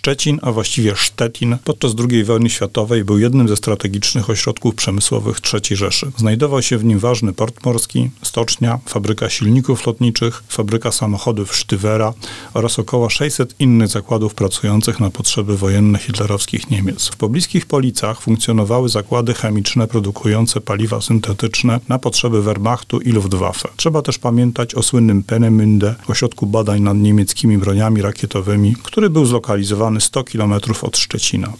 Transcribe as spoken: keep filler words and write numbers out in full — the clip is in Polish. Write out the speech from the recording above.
Szczecin, a właściwie Sztetin, podczas drugiej wojny światowej był jednym ze strategicznych ośrodków przemysłowych trzeciej Rzeszy. Znajdował się w nim ważny port morski, stocznia, fabryka silników lotniczych, fabryka samochodów Stywera oraz około sześćset innych zakładów pracujących na potrzeby wojenne hitlerowskich Niemiec. W pobliskich Policach funkcjonowały zakłady chemiczne produkujące paliwa syntetyczne na potrzeby Wehrmachtu i Luftwaffe. Trzeba też pamiętać o słynnym Peenemünde, ośrodku badań nad niemieckimi broniami rakietowymi, który był zlokalizowany sto kilometrów od Szczecina.